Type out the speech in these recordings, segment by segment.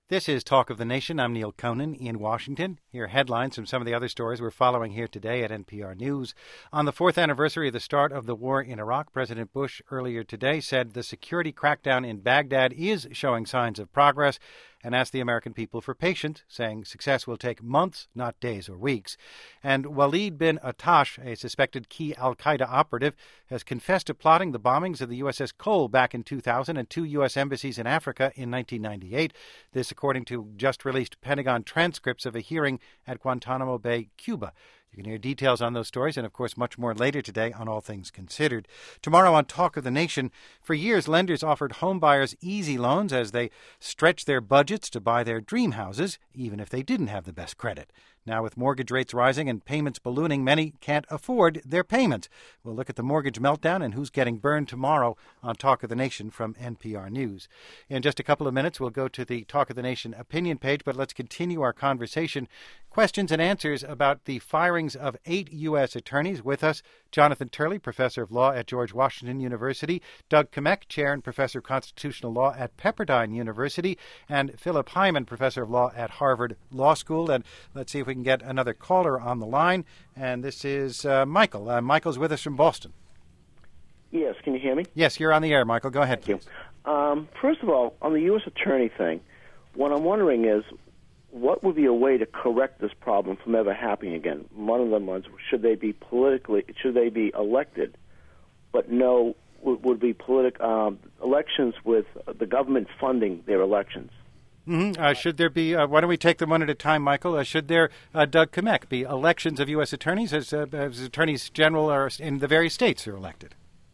This is Talk of the Nation. I'm Neil Conan in Washington. Here are headlines from some of the other stories we're following here today at NPR News. On the fourth anniversary of the start of the war in Iraq, President Bush earlier today said the security crackdown in Baghdad is showing signs of progress and asked the American people for patience, saying success will take months, not days or weeks. And Walid bin Attash, a suspected key al-Qaeda operative, has confessed to plotting the bombings of the USS Cole back in 2000 and two U.S. embassies in Africa in 1998. This according to just-released Pentagon transcripts of a hearing at Guantanamo Bay, Cuba. You can hear details on those stories and, of course, much more later today on All Things Considered. Tomorrow on Talk of the Nation, for years, lenders offered homebuyers easy loans as they stretched their budgets to buy their dream houses, even if they didn't have the best credit. Now, with mortgage rates rising and payments ballooning, many can't afford their payments. We'll look at the mortgage meltdown and who's getting burned tomorrow on Talk of the Nation from NPR News. In just a couple of minutes, we'll go to the Talk of the Nation opinion page, but let's continue our conversation. Questions and answers about the firings of 8 U.S. attorneys. With us, Jonathan Turley, professor of law at George Washington University, Doug Kmek, chair and professor of constitutional law at Pepperdine University, and Philip Hyman, professor of law at Harvard Law School. And let's see if we can get another caller on the line. And this is Michael. Michael's with us from Boston. Yes, can you hear me? Yes, you're on the air, Michael. Go ahead, please. First of all, on the U.S. attorney thing, what I'm wondering is, what would be a way to correct this problem from ever happening again? One of them was, should they be elected, but no, would be elections with the government funding their elections? Mm-hmm. Should there be, why don't we take them one at a time, Michael? Should there, Doug Kmek, be elections of U.S. attorneys as attorneys general are in the various states are elected?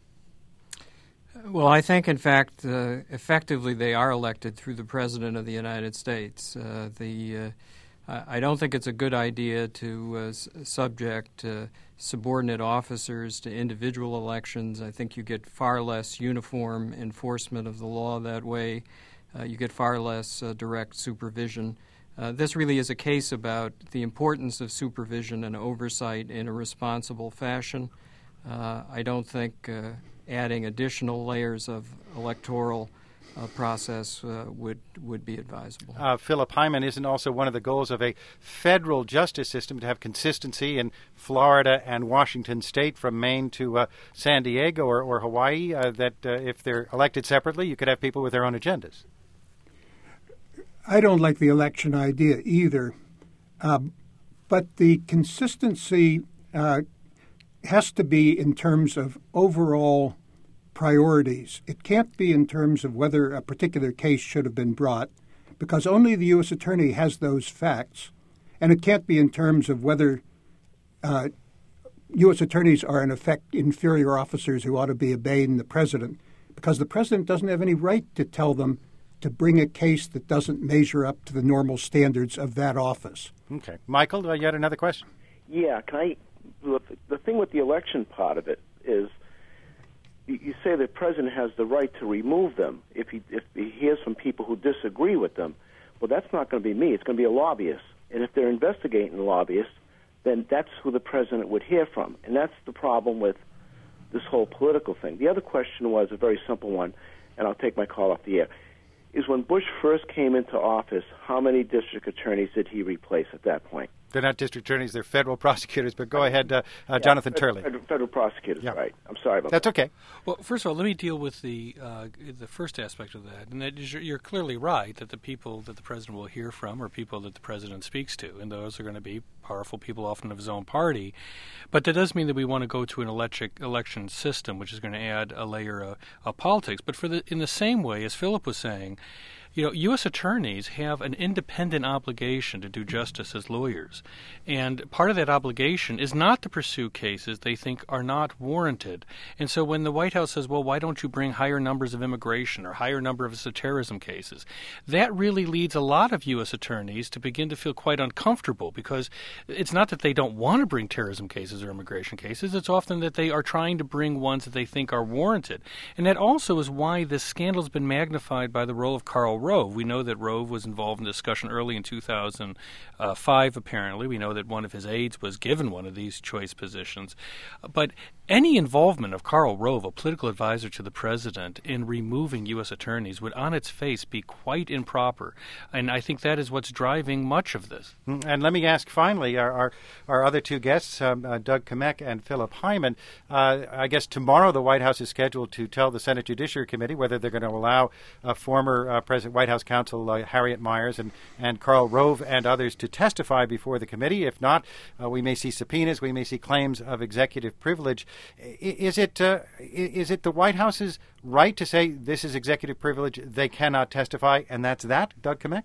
Well, I think, in fact, effectively they are elected through the President of the United States. I don't think it's a good idea to subject subordinate officers to individual elections. I think you get far less uniform enforcement of the law that way. You get far less direct supervision. This really is a case about the importance of supervision and oversight in a responsible fashion. I don't think adding additional layers of electoral process would be advisable. Philip Hyman, isn't also one of the goals of a federal justice system to have consistency in Florida and Washington state from Maine to San Diego or Hawaii, that if they're elected separately, you could have people with their own agendas? I don't like the election idea either, but the consistency has to be in terms of overall priorities. It can't be in terms of whether a particular case should have been brought, because only the U.S. attorney has those facts. And it can't be in terms of whether U.S. attorneys are, in effect, inferior officers who ought to be obeying the president, because the president doesn't have any right to tell them to bring a case that doesn't measure up to the normal standards of that office. Okay. Michael, you had another question? Yeah, the thing with the election part of it is you say the president has the right to remove them if he hears from people who disagree with them. Well, that's not going to be me. It's going to be a lobbyist. And if they're investigating lobbyists, then that's who the president would hear from. And that's the problem with this whole political thing. The other question was a very simple one, and I'll take my call off the air, is when Bush first came into office, how many district attorneys did he replace at that point? They're not district attorneys, they're federal prosecutors, but go ahead, Jonathan Turley. Federal prosecutors, yeah. Right. I'm sorry about That's that. Okay. Well, first of all, let me deal with the first aspect of that, and that is you're clearly right that the people that the president will hear from are people that the president speaks to, and those are going to be powerful people, often of his own party. But that does mean that we want to go to an election system, which is going to add a layer of politics. But in the same way, as Philip was saying, U.S. attorneys have an independent obligation to do justice as lawyers. And part of that obligation is not to pursue cases they think are not warranted. And so when the White House says, well, why don't you bring higher numbers of immigration or higher number of terrorism cases, that really leads a lot of U.S. attorneys to begin to feel quite uncomfortable, because it's not that they don't want to bring terrorism cases or immigration cases. It's often that they are trying to bring ones that they think are warranted. And that also is why this scandal has been magnified by the role of Karl Rove. We know that Rove was involved in discussion early in 2005, apparently. We know that one of his aides was given one of these choice positions. But any involvement of Karl Rove, a political advisor to the president, in removing U.S. attorneys would on its face be quite improper. And I think that is what's driving much of this. And let me ask finally, our other two guests, Doug Kmek and Philip Hyman, I guess tomorrow the White House is scheduled to tell the Senate Judiciary Committee whether they're going to allow former White House counsel Harriet Miers and Karl Rove and others to testify before the committee. If not, we may see subpoenas, we may see claims of executive privilege. Is it the White House's right to say this is executive privilege, they cannot testify, and that's that, Doug Kmek?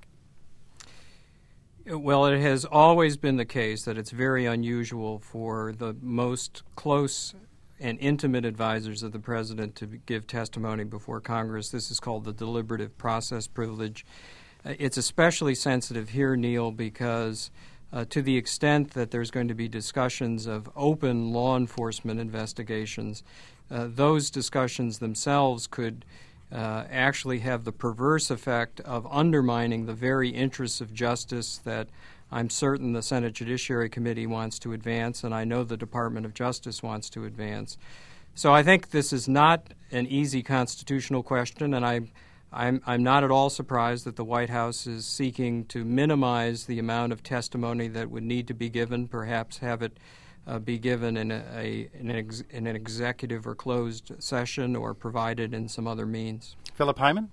Well, it has always been the case that it's very unusual for the most close and intimate advisors of the president to give testimony before Congress. This is called the deliberative process privilege. It's especially sensitive here, Neil, because to the extent that there's going to be discussions of open law enforcement investigations, those discussions themselves could actually have the perverse effect of undermining the very interests of justice that I'm certain the Senate Judiciary Committee wants to advance, and I know the Department of Justice wants to advance. So I think this is not an easy constitutional question, and I'm not at all surprised that the White House is seeking to minimize the amount of testimony that would need to be given, perhaps have it be given in an executive or closed session or provided in some other means. Philip Hyman?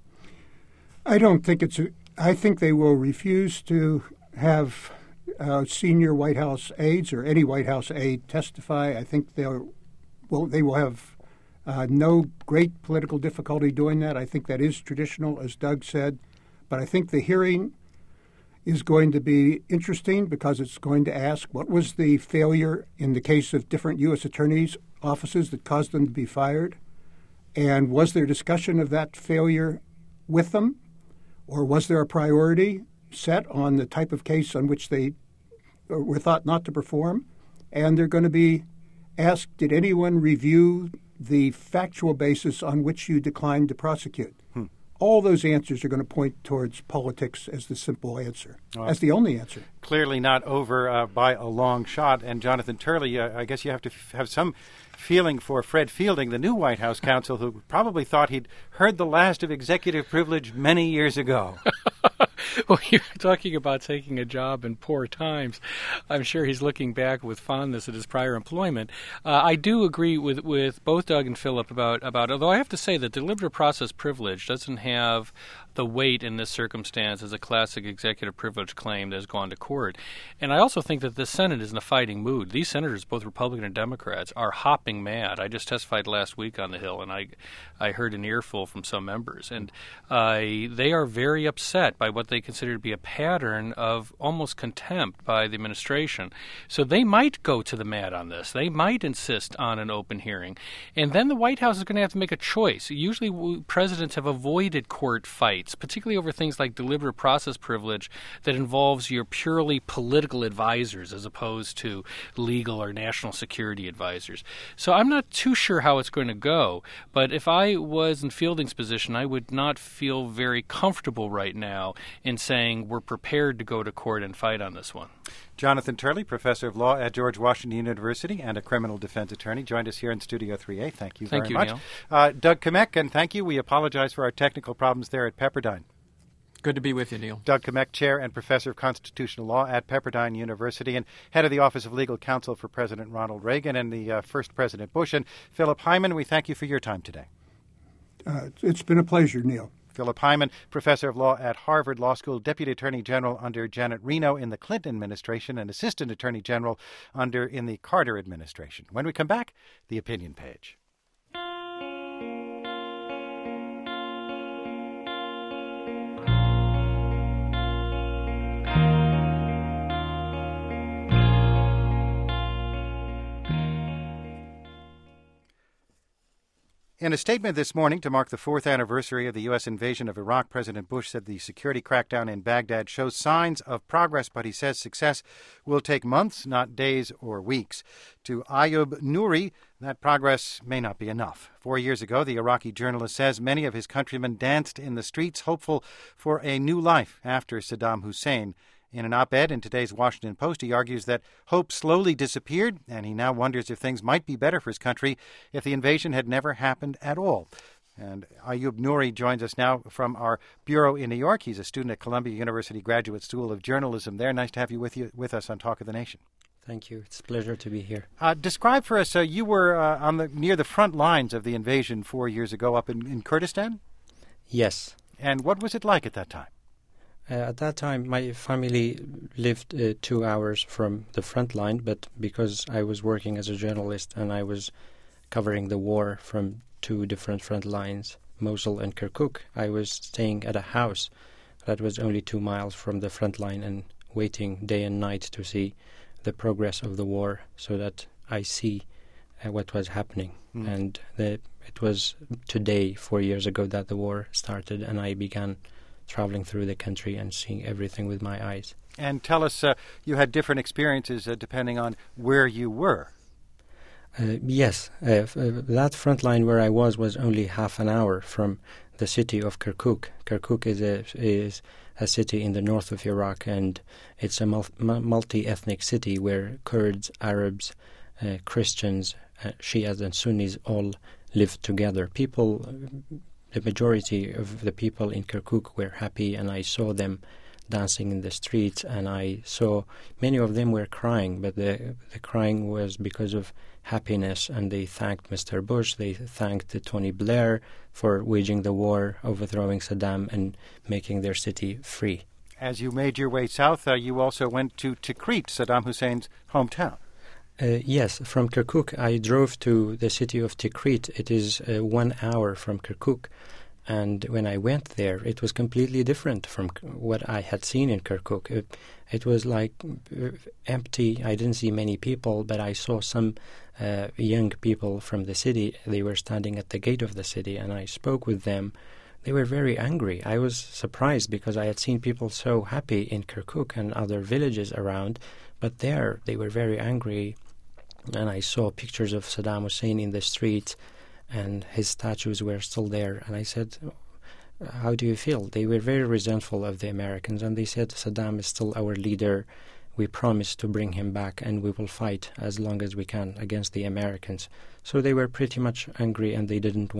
I don't think I think they will refuse to have senior White House aides or any White House aide testify. I think they will have no great political difficulty doing that. I think that is traditional, as Doug said. But I think the hearing is going to be interesting because it's going to ask what was the failure in the case of different U.S. attorneys' offices that caused them to be fired, and was there discussion of that failure with them, or was there a priority set on the type of case on which they were thought not to perform? And they're going to be asked, did anyone review the factual basis on which you declined to prosecute? All those answers are going to point towards politics as the simple answer, as the only answer. Clearly not over by a long shot. And Jonathan Turley, I guess you have to have some feeling for Fred Fielding, the new White House counsel, who probably thought he'd heard the last of executive privilege many years ago. Well, you're talking about taking a job in poor times. I'm sure he's looking back with fondness at his prior employment. I do agree with both Doug and Philip about, although I have to say that deliberative process privilege doesn't have the weight in this circumstance as a classic executive privilege claim that has gone to court. And I also think that the Senate is in a fighting mood. These senators, both Republican and Democrats, are hopping mad. I just testified last week on the Hill, and I heard an earful from some members. And they are very upset by what they consider to be a pattern of almost contempt by the administration. So they might go to the mat on this. They might insist on an open hearing. And then the White House is going to have to make a choice. Usually presidents have avoided court fights, particularly over things like deliberative process privilege that involves your purely political advisors as opposed to legal or national security advisors. So I'm not too sure how it's going to go, but if I was in Fielding's position, I would not feel very comfortable right now in saying we're prepared to go to court and fight on this one. Jonathan Turley, professor of law at George Washington University and a criminal defense attorney, joined us here in Studio 3A. Thank you very much. Neil. Doug Kmek, and thank you. We apologize for our technical problems there at Pepperdine. Good to be with you, Neil. Doug Kmek, chair and professor of constitutional law at Pepperdine University and head of the Office of Legal Counsel for President Ronald Reagan and the first President Bush. And Philip Hyman, we thank you for your time today. It's been a pleasure, Neil. Philip Hyman, professor of law at Harvard Law School, deputy attorney general under Janet Reno in the Clinton administration, and assistant attorney general in the Carter administration. When we come back, the opinion page. In a statement this morning to mark the fourth anniversary of the U.S. invasion of Iraq, President Bush said the security crackdown in Baghdad shows signs of progress, but he says success will take months, not days or weeks. To Ayub Nouri, that progress may not be enough. 4 years ago, the Iraqi journalist says many of his countrymen danced in the streets, hopeful for a new life after Saddam Hussein. In an op-ed in today's Washington Post, he argues that hope slowly disappeared, and he now wonders if things might be better for his country if the invasion had never happened at all. And Ayub Nouri joins us now from our bureau in New York. He's a student at Columbia University Graduate School of Journalism there. Nice to have you with us on Talk of the Nation. Thank you. It's a pleasure to be here. Describe for us, you were near the front lines of the invasion 4 years ago up in Kurdistan? Yes. And what was it like at that time? At that time, my family lived 2 hours from the front line, but because I was working as a journalist and I was covering the war from 2 different front lines, Mosul and Kirkuk, I was staying at a house that was only 2 miles from the front line and waiting day and night to see the progress of the war so that I see what was happening. And it was today, 4 years ago, that the war started, and I began traveling through the country and seeing everything with my eyes. And tell us, you had different experiences depending on where you were. Yes, that front line where I was only half an hour from the city of Kirkuk. Kirkuk is a city in the north of Iraq, and it's a multi-ethnic city where Kurds, Arabs, Christians, Shias and Sunnis all live together. The majority of the people in Kirkuk were happy, and I saw them dancing in the streets, and I saw many of them were crying, but the crying was because of happiness, and they thanked Mr. Bush, they thanked Tony Blair for waging the war, overthrowing Saddam, and making their city free. As you made your way south, you also went to Tikrit, Saddam Hussein's hometown. Yes, from Kirkuk I drove to the city of Tikrit. It is 1 hour from Kirkuk, and when I went there it was completely different from what I had seen in Kirkuk. It was like empty. I didn't see many people, but I saw some young people from the city. They were standing at the gate of the city, and I spoke with them. They were very angry. I was surprised because I had seen people so happy in Kirkuk and other villages around, but there they were very angry. And I saw pictures of Saddam Hussein in the streets, and his statues were still there. And I said, how do you feel? They were very resentful of the Americans, and they said, Saddam is still our leader. We promise to bring him back, and we will fight as long as we can against the Americans. So they were pretty much angry, and they didn't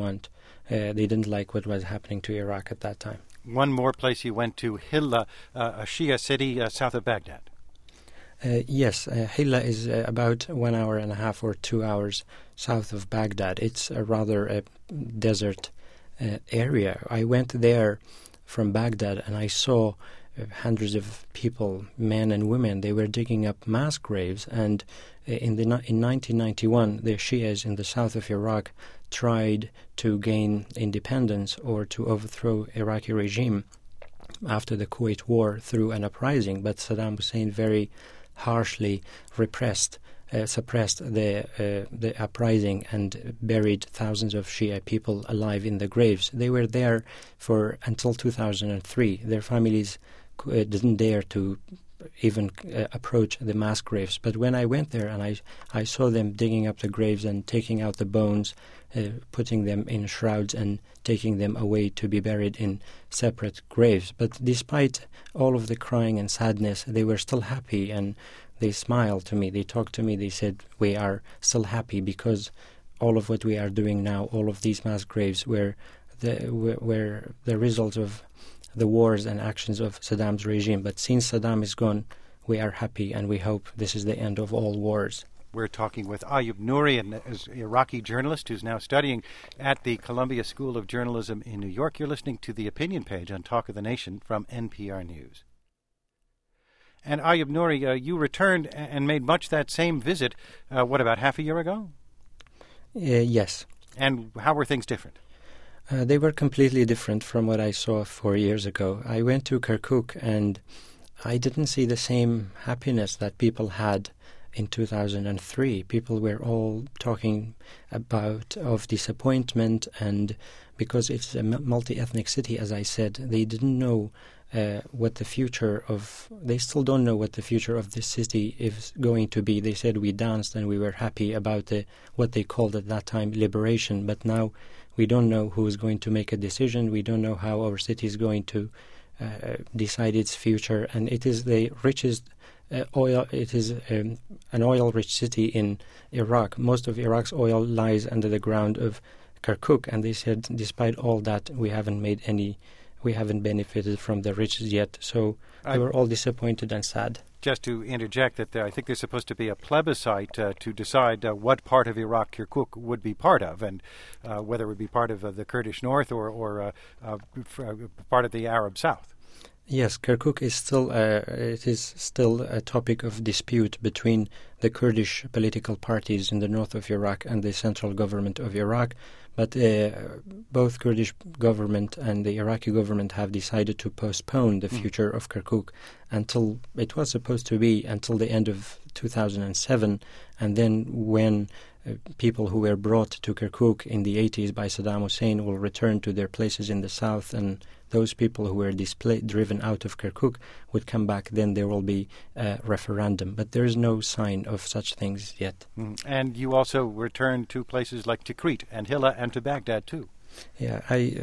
like what was happening to Iraq at that time. One more place you went to, Hilla, a Shia city south of Baghdad. Yes, Hilla is about 1 hour and a half or 2 hours south of Baghdad. It's a rather desert area. I went there from Baghdad, and I saw hundreds of people, men and women. They were digging up mass graves, and in 1991, the Shias in the south of Iraq tried to gain independence or to overthrow Iraqi regime after the Kuwait War through an uprising, but Saddam Hussein very harshly suppressed the uprising and buried thousands of Shia people alive in the graves. They were there until 2003. Their families didn't dare to even approach the mass graves. But when I went there and I saw them digging up the graves and taking out the bones, putting them in shrouds and taking them away to be buried in separate graves. But despite all of the crying and sadness, they were still happy, and they smiled to me. They talked to me. They said, we are still happy because all of what we are doing now, all of these mass graves were the result of the wars and actions of Saddam's regime. But since Saddam is gone, we are happy, and we hope this is the end of all wars. We're talking with Ayub Nouri, an Iraqi journalist who's now studying at the Columbia School of Journalism in New York. You're listening to the Opinion Page on Talk of the Nation from NPR News. And Ayub Nouri, you returned and made much that same visit, about half a year ago? Yes. And how were things different? They were completely different from what I saw 4 years ago. I went to Kirkuk, and I didn't see the same happiness that people had in 2003. People were all talking of disappointment, and because it's a multi-ethnic city, as I said, they didn't know what the future of... They still don't know what the future of this city is going to be. They said we danced and we were happy about what they called at that time liberation, but now we don't know who is going to make a decision. We don't know how our city is going to decide its future, and it is the richest oil. It is an oil-rich city in Iraq. Most of Iraq's oil lies under the ground of Kirkuk, and they said, despite all that, we haven't benefited from the riches yet. So they were all disappointed and sad. Just to interject that I think there's supposed to be a plebiscite to decide what part of Iraq Kirkuk would be part of, and whether it would be part of the Kurdish North or part of the Arab South. Yes, Kirkuk is still a topic of dispute between the Kurdish political parties in the north of Iraq and the central government of Iraq. But both Kurdish government and the Iraqi government have decided to postpone the future of Kirkuk until it was supposed to be until the end of 2007, and then when people who were brought to Kirkuk in the 80s by Saddam Hussein will return to their places in the south, and those people who were driven out of Kirkuk would come back, then there will be a referendum. But there is no sign of such things yet. And you also returned to places like Tikrit and Hilla and to Baghdad too. Yeah,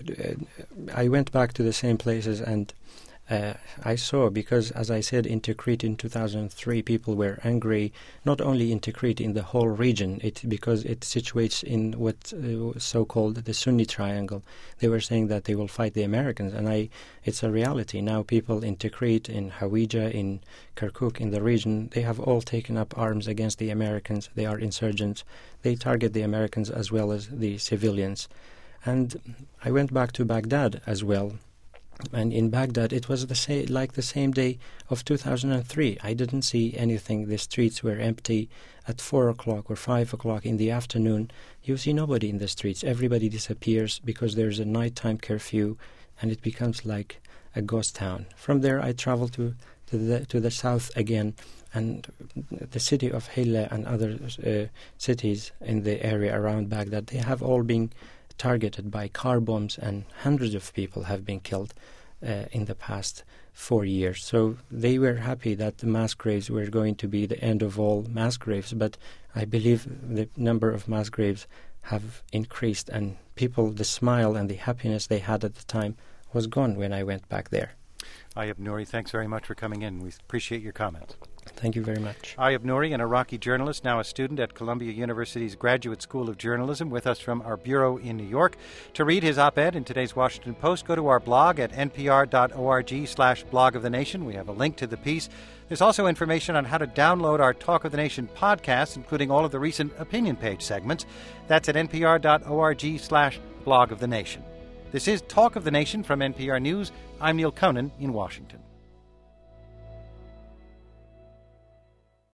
I went back to the same places, and I saw, because as I said, in Tikrit in 2003 people were angry, not only in Tikrit, in the whole region, because it situates in what so-called the Sunni Triangle. They were saying that they will fight the Americans, and it's a reality. Now people in Tikrit, in Hawija, in Kirkuk, in the region, they have all taken up arms against the Americans. They are insurgents. They target the Americans as well as the civilians. And I went back to Baghdad as well. And in Baghdad, it was like the same day of 2003. I didn't see anything. The streets were empty. At 4 o'clock or 5 o'clock in the afternoon, you see nobody in the streets. Everybody disappears because there's a nighttime curfew, and it becomes like a ghost town. From there, I traveled to the south again, and the city of Hilla and other cities in the area around Baghdad, they have all been targeted by car bombs, and hundreds of people have been killed in the past 4 years. So they were happy that the mass graves were going to be the end of all mass graves, but I believe the number of mass graves have increased, and people, the smile and the happiness they had at the time was gone when I went back there. Ayub Nouri, thanks very much for coming in. We appreciate your comments. Thank you very much. Ayub Nouri, an Iraqi journalist, now a student at Columbia University's Graduate School of Journalism, with us from our bureau in New York. To read his op-ed in today's Washington Post, go to our blog at npr.org/blog of the nation. We have a link to the piece. There's also information on how to download our Talk of the Nation podcast, including all of the recent opinion page segments. That's at npr.org/blog of the nation. This is Talk of the Nation from NPR News. I'm Neil Conan in Washington.